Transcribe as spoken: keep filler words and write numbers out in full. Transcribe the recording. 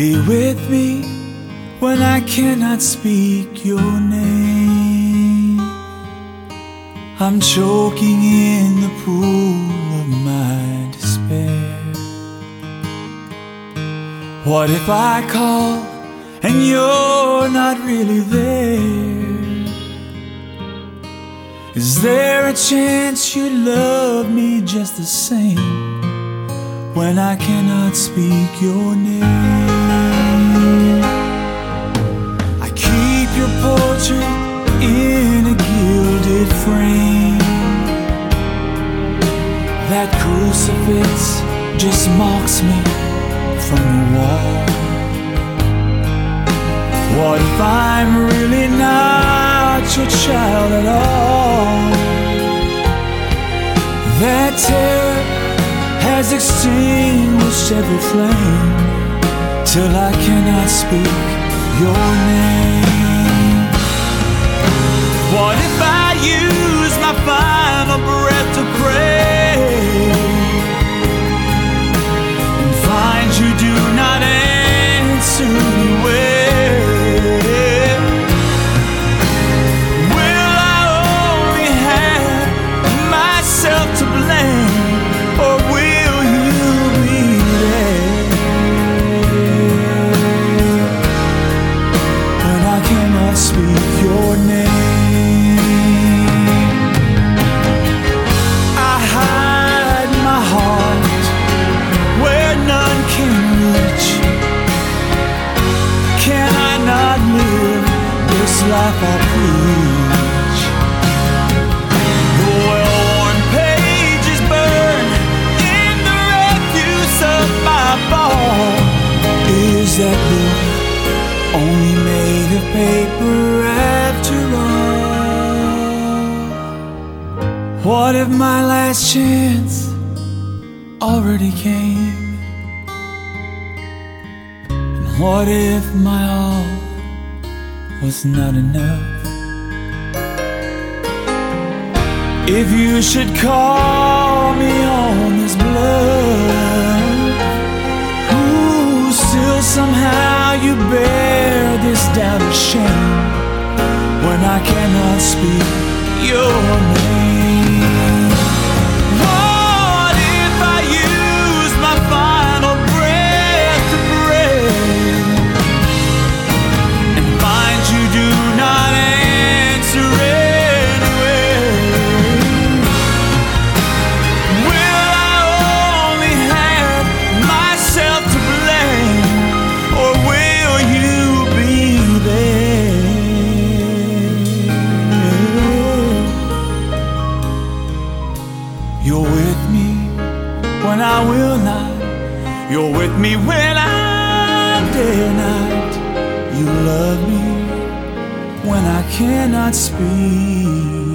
Be with me when I cannot speak your name. I'm choking in the pool of my despair. What if I call and you're not really there? Is there a chance you love me just the same when I cannot speak your name? I keep your portrait in a gilded frame. That crucifix just mocks me from the wall. What if I'm really not your child at all? That terror has extinguished every flame till I cannot speak your name. What if I use my final breath to pray and find you do not answer anyway? Will I only have myself to blame, or will you be there when I cannot speak your name? I hide my heart where none can reach. Can I not live this life I preach? The well-worn pages burn in the refuse of my fall. Is that book only made of paper after all? What if my last chance already came? And what if my all was not enough? If you should call me on this bluff, ooh, still somehow you bear this doubt or shame when I cannot speak your name. What if I use my final breath to pray and find you do not answer anyway? Will I only have myself to blame, or will you be there? You're with me when I will not. You're with me when I dare not. You love me when I cannot speak